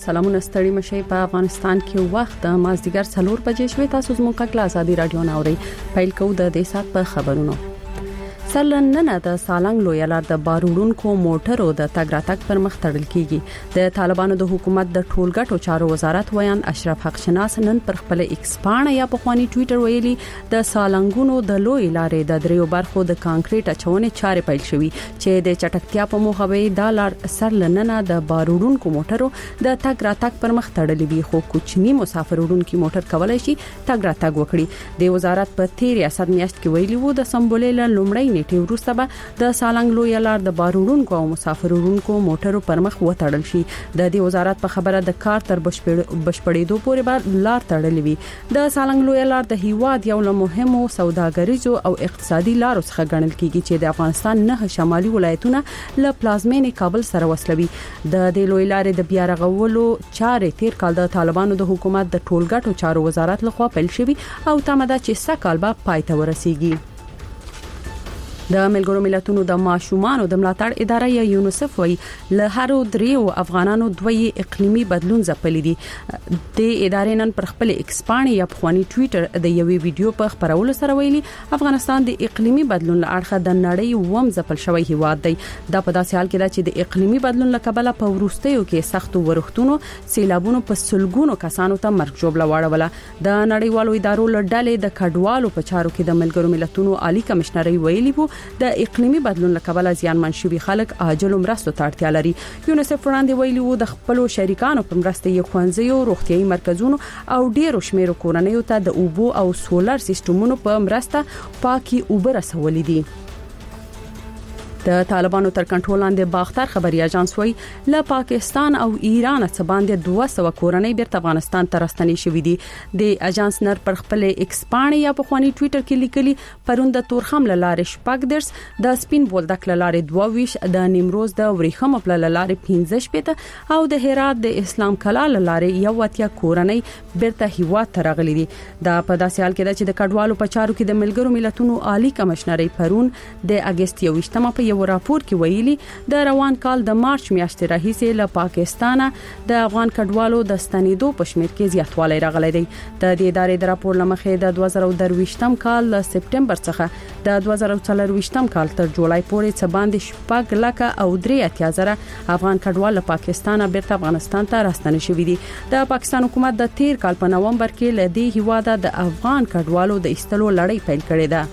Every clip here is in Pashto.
سلامونه ستړي مشي په افغانستان کې وخت د مازدیګر 4 بجې شوي. تاسو زموږ کله ازادي رادیو ناوړي پیل کوو د دې سات په خبرونو. سلننه د سالنګ لوی لار د بارودونکو موټرو د تګ راتګ پر مخ تړل کیږي. د طالبانو د حکومت د ټولګټو چارو وزارت ویان اشرف حق شناس نن پر خپل ایکس پاڼه یا په خواني ټوئیټر ویلي د سالنګونو د لوی لارې د دریو برخو د کانکریټ اچونې چارې پیل شوې چې د چټکتیا په موخه به د لار سلننه د بارودونکو موټرو د تګ راتګ پر مخ تړلې وي، خو کوچني مسافر وړونکي موټر کولای شي تګ راتګ وکړي. د وزارت په 13 میاشت کې ویلي وو د سمبولې لومړی نیټه وروسته به د سالنګ لوی لار د بارودونکو او مسافر وړونکو موټرو پر مخ وتړل شي. د دې وزارت په خبره د کار تر بشپړېدو پورې به لار تړلې وي. د سالنګ لوی لار د هیواد یو له مهمو سوداګریزو او اقتصادي لارو څخه ګڼل کیږي چې د افغانستان 9 شمالي ولایتونه له پلازمینې کابل سره وصلوي. د دې لوی لارې د بیا رغولو چارې تیر کال د طالبانو د حکومت د ټولګټو چارو وزارت لخوا پیل شوی او تمه ده چې سږ کال به پای ته ورسیږي. د ملګرو ملتونو د ماشومانو د ملاتړ اداره یا یونیسف وی له هر دریو افغانانو دوی اقلیمي بدلون ځپلې دي. د ادارې نن پر خپل ایکس پاڼه یا په خواني ټوئیټر د یوې ویډیو په خبرولو سره ویلي افغانستان د اقلیمي بدلون له اړخه د نړۍ وم ځپل شوی هیواد دی. دا په داسې حال کې ده چې د اقلیمي بدلون له کبله په ورستیو کې سختو ورښتونو سیلابونو په سلګونو کسانو ته مرګ جوړه واړوله. د نړیوالو ادارو له ډلې د کډوالو په چارو کې د ملګرو ملتونو عالی کمشنري ویلي وو د اقلیمي بدلون له کبله زیانمن شوي خلک عاجل مرستو ته اړتیا لري. یونیسف وړاندې ویلي وو د خپل شریکانو په مرسته یې ښوونځیو، روغتيایي مرکزونو او ډیرو شمیرو کورنیو ته د اوبو او سولر سیستمونو په مرسته پاکي اوبه رسولې دي. د طالبانو تر کنټرول لاندې باختر خبري اژانس وی له پاکستان او ایران څخه باندې 200 کورنۍ بیرته افغانستان ته راستنې شوې دي. د اژانس نر پر خپل ایکس پاڼه یا په خواني ټوئیټر کې لیکلي پروند د تورخم لارې شپږ درس د سپین بولدک لارې 22 د نیمروز د وریخم په لارې 15 پته او د هرات د اسلام کلا لارې یو وتیا کورنۍ بیرته هیواد ته راغلي دي. دا په داسې حال کې ده چې د کډوالو په چارو کې د ملګرو ملتونو عالی کمشنري پرون د اگست 28 په یو راپور کې ویلي د روان کال د مارچ میاشتې راهیسې له پاکستانه د افغان کډوالو د ستنېدو په شمېر کې زیاتوالی راغلی دی. د دې ادارې د راپور لمخې د 2023م کال له سپټمبر څخه د 2024م کال تر جولای پورې څه باندې 4 لک او 3.000 افغان کډوال له پاکستانه بیرته افغانستان ته راستنې شوي دي. د پاکستان حکومت د تیر کال په نومبر کې له دې هیواده د افغان کډوالو د ایستلو لړۍ پیل کړې ده.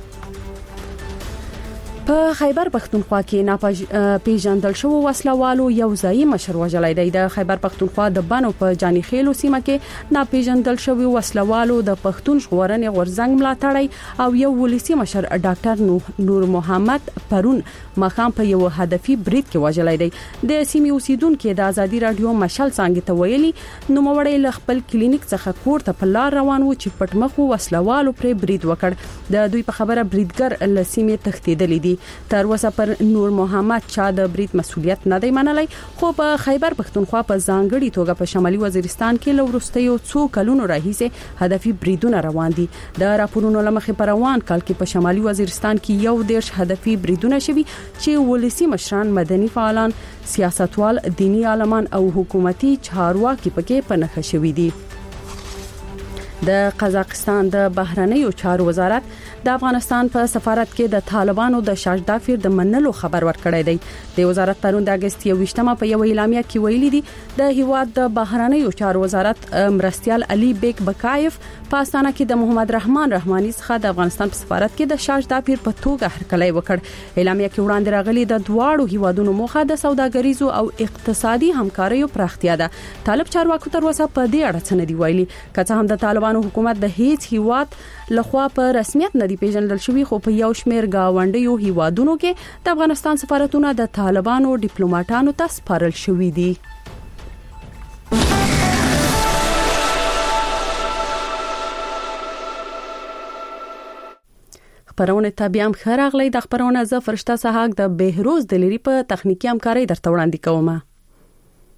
په خیبر پختونخوا کې پیژندل شو وسلوالو یو ځای مشر وژلای دی. د خیبر پختونخوا د بنو په جانی خیلو سیمه کې ناپیژندل شو وسلوالو د پښتون ژغورنې غورزنګ ملاتړی او یو ولسی مشر ډاکټر نور محمد پرون مخام په یو هدفي برید کې وژلای دی. د سیمې اوسیدونکو د ازادي رادیو مشال څنګه ته ویلي نو موړی ل خپل کلینیک څخه کور ته په لار روان و چې پټمخو وسلوالو پر برید وکړ. د دوی په خبره بریدګر ل سیمې تښتیدل دي. تر اوسه پر نور محمد چا د برید مسولیت نه دی منلای، خو په خیبر پختونخوا په ځانګړي توګه په شمالي وزیرستان کې لورستیو څو کلونو راهیسه هدفي بریدونه روان دي. د راپورونو لمخې پر روان کال کې په شمالي وزیرستان کې یو دیرش هدفي بریدونه شوي چې ولسی مشران، مدني فعالان، سیاستوال، دینی عالمان او حکومتي چارواکي پکې پنهخ شوي دي. د قزاقستان د بهرنیو چارو وزارت د افغانستان په سفارت کې د طالبانو د شاجدافیر د منلو خبر ورکړی دی. د وزارت پرون د اگست 28 په یو اعلامیه کې ویلي دي د هیواد د بهرنیو چارو وزارت مرستيال علي بیگ بکایف په استانه کې د محمد رحمان رحماني څخه د افغانستان په سفارت کې د شاجدافیر په توګه هرکلی وکړ. اعلامیه کې وړاندې راغلي د دواړو هیوادونو موخه د سوداګریزو او اقتصادي همکاریو پراختیا ده. طالب چارواکو تر اوسه په دې اړه څه نه دی ویلي. که څه هم د طالبانو حکومت د هیڅ هیواد لخوا په رسمیت نه دی پیژندل شوی، خو په یو شمیر گاونډیو هیوادونو کې د افغانستان سفارتونه د طالبانو ډیپلوماټانو ته سپارل شوی دي. خبرونه تابعم خراغلی د خبرونه ز فرشته صحاق د بهروز دلیری په تخنیکی همکاري درته وړاندې کوم.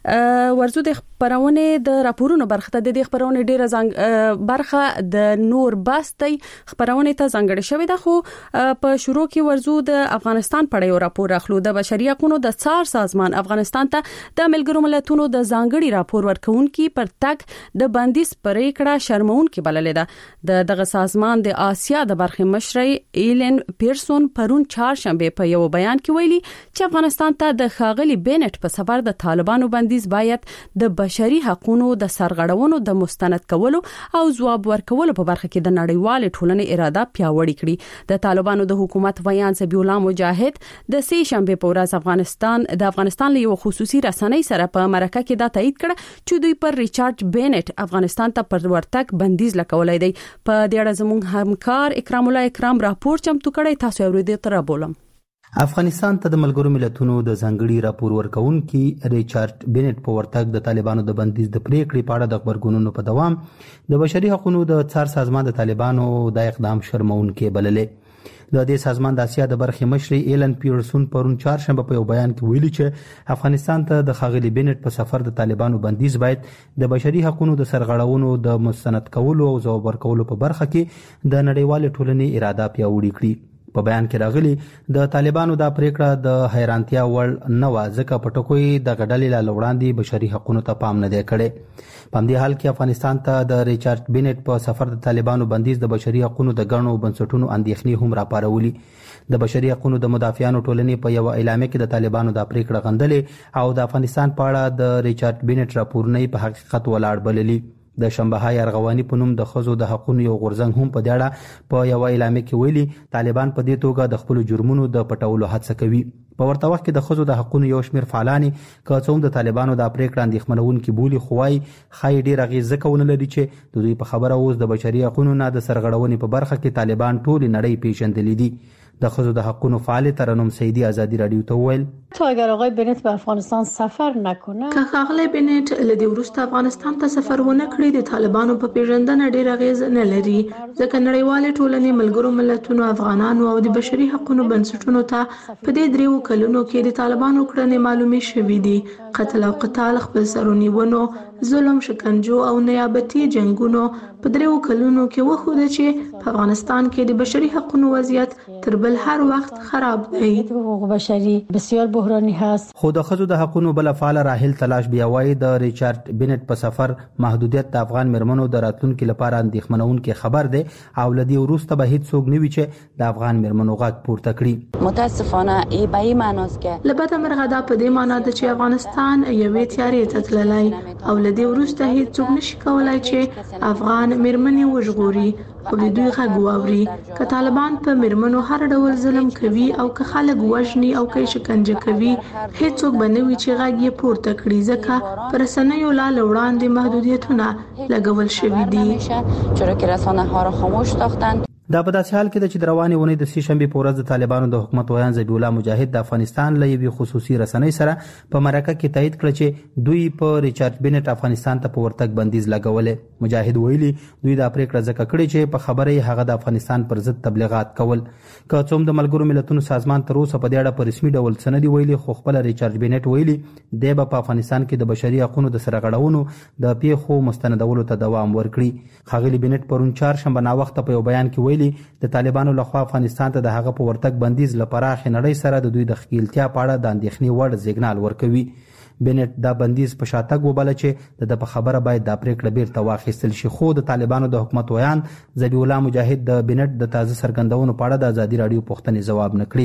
ورزو د خبرونه د راپورونو برخه د خبرونه ډیره برخه د نور باستي خبرونه ته ځانګړې شوې ده، خو په شروع کې ورزو د افغانستان په اړه راپور اخلو. د بشري حقوقو د څار سازمان افغانستان ته د ملګرو ملتونو د ځانګړي راپور ورکونکي پر تک د بندیز پریکړه شرمونکي بللې ده. دغه سازمان د آسیا د برخې مشري ایلن پیرسون پرون چهارشنبه په یو بیان کې ویلي چې افغانستان ته د خاغلی بینټ په سفر د طالبانو بندیز باید د بشري حقوقو د سرغړونو د مستند کولو او ځواب ورکولو په برخه کې د نړیوال ټولنې اراده پیاوړې کړي. د طالبانو د حکومت ویان ذبیح الله مجاهد د سه شنبه په ورځ د افغانستان له یو خصوصي رسنۍ سره په مرکه کې دا تایید کړ چې دوی پر ریچارډ بینټ افغانستان ته پر ورتګ بندیز لګولای دی. په دې اړه زموږ همکار اکرام الله اکرام راپور چمتو کړی، تاسو اوریدئ تر بولم. افغانستان ته د ملګرو ملتونو د ځانګړي راپور ورکونکي ریچارډ بینټ په ورتګ د طالبانو د بندیز د پریکړې په اړه د خبرګونونو په دوام د بشري حقوقو د څار سازمان د طالبانو د اقدام شرمونکي بللې. د دې سازمان د آسیا د برخې مشري ایلن پیرسون پرون چهارشنبه په یو بیان کې ویلي چې افغانستان ته د خاغلی بینټ په سفر د طالبانو بندیز باید د بشري حقوقو د سرغړونو د مستند کولو او ځواب ورکولو په برخه کې د نړیوال ټولنې اراده پیاوړې کړي. په بیان کې راغلي د طالبانو دا پریکړه د حیرانتیا وړ نه و، ځکه په ټکوي د غډلې لا وړاندې بشري حقوقو ته پام نه دی کړی. په دې حال کې افغانستان ته د ریچارډ بینټ په سفر د طالبانو بندیز د بشري حقوقو د غړو بنسټونو اندېښنې هم راپارولي. د بشري حقوقو د مدافعانو ټولنې په یو اعلامیه کې د طالبانو د پریکړه غندلې او د افغانستان په اړه د ریچارډ بینټ راپور نه په حقیقت ولاړ بللي. د شنبه‌های ارغواني په نوم د خزو د حقوقو یو غورځنګ هم په دې اړه په یو اعلامیه کې ویلي طالبان په دې توګه د خپل جرمونو د پټولو هڅه کوي. په ورته وخت کې د خزو د حقوقو یو شمېر فعالان کڅوم د طالبانو د پریکړه اندېښمنونکي بولی خوای خای ډیر غیزه کول لري چې د دوی په خبره اوس د بشري حقوقو نه د سرغړونې په برخه کې طالبان ټول نړۍ پیژندلې دي. د خزو د حقوقو فعال ترنم سیدی آزادی رادیو ته ویل تا اگر آقای بنت به افغانستان سفر نکنه که خاغلی بنت لدی ورسته افغانستان ته سفر ونه کړی د طالبانو په پیژندنه ډیر غیز نه لري، ځکه نړیوال ټولنې ملګرو ملتونو افغانانو او د بشري حقوقو بنسټونو ته په دې دریو کلونو کې د طالبانو کړنې معلومې شوې دي. قتل او قتال، خپل سرونیونو، ظلم، شکنجو او نیابتي جنگونو په دریو کلونو کې وښوده چې په افغانستان کې د بشري حقوقو وضعیت تر بل هر وخت خراب دی. حقوق بشری بسیار بحرانی هست. خو د خزو د حقوقو بل فعال راحل تلاش بیا وایي د ریچارډ بینټ په سفر محدودیت د افغان مرمنو د راتلونکو لپاره اندېښمنونکي خبر دی او لدی وروسته به هیڅ څوک نه وي چې د افغان مرمنو غږ پورته کړي. متاسفانه ای به ای معناست که لبد مرغدا په دې معنی ده چې افغانستان یوې تیارې ته تللی او لدی وروسته هیڅ څوک نشي کولای چې افغان مرمنې وژغوري او د دوی غږ واوري. که طالبان په مرمنو هر ډول ظلم کوي او که خلک وژني او که شکنجه کوي، هیڅوک به نه وي چې غږ یې پورته کړي، ځکه پر رسنیو لا وړاندې محدودیتونه لګول شوي دي. چرا که رسانه ها را خاموش ساختند. دا په داسې حال کې د چې د روانې ونې د سه شنبې په ورځ د طالبانو د حکومت ویان ذبیح الله مجاهد د افغانستان له یوې خصوصي رسنۍ سره په مرکه کې تایید کړ چې دوی په ریچارډ بینټ افغانستان ته په ورتګ بندیز لګولې. مجاهد ویلي دوی دا پریکړه ځکه کړې چې په خبره هغه د افغانستان پر ضد تبلیغات کول. که څوم د ملګرو ملتونو سازمان تر اوسه په دې اړه په رسمي ډول څه نه دی ویلي، خو خپل ریچارډ بینټ ویلي دی به په افغانستان کې د بشري حقوقو د سرغړونو د پیښو مستندولو ته دوام ورکړي. خاغلی بینټ پرون چهارشنبه نا وخت په یو بیان کې ویلي د طالبانو لخوا افغانستان ته د هغه په ورتګ بندیز لپاره نړۍ سره د دوی د خپلتیا په اړه د اندېښنې وړ سیګنال ورکوي. بینټ دا بندیز په شاتګ وباله چې د په خبره باید دا پریکړه بیرته واخیستل شي، خو د طالبانو د حکومت ویان ذبیح الله مجاهد د بینټ د تازه څرګندونو په اړه د آزادي رادیو پوښتنې ځواب نه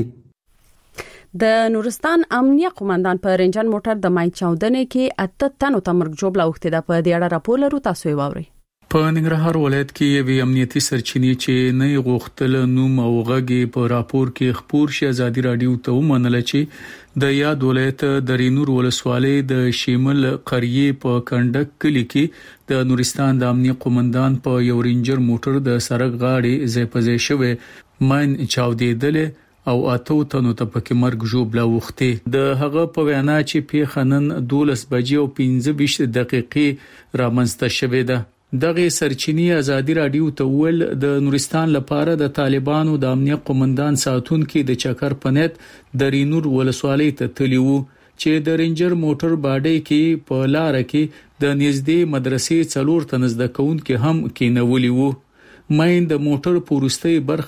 کړی. د نورستان امنیه قومندان په رنجن موټر د مای چاودنې کې 8 تنو ته مرګ جوړه اوخته ده. په دې اړه راپور لرو، تاسو یې واورئ. په ننګرهار ولایت کې یو امنیتي سرچینې چې نه غوښتل نوم او غږی په راپور کې خبر شي آزادي رادیو ته ومنل چې د یاد ولایت د رینور ولسوالۍ د شیمل قریه په کندک کلی کې د نورستان د امنیه قومندان په یو رینجر موټر د سړک غاړې ځپځې شوی ماین چاودېدل او 8 تنو ته پکې مرګ جوړه وخته. د هغه په وینا چې پیښنن 12 بجې او 15 دقیقې رامنځته شوې ده. دغه سرچینی آزادي رادیو ته ول د نورستان لپاره د طالبانو د امنیه قومندان ساتون کې د چکر پنیت د رینور ولسوالۍ ته تلیو چې د رینجر موټر باډي کې په لار کې د نږدې مدرسې 4 تنز د کون کې هم کېنولي وو. ماین د موټر پورستي برخه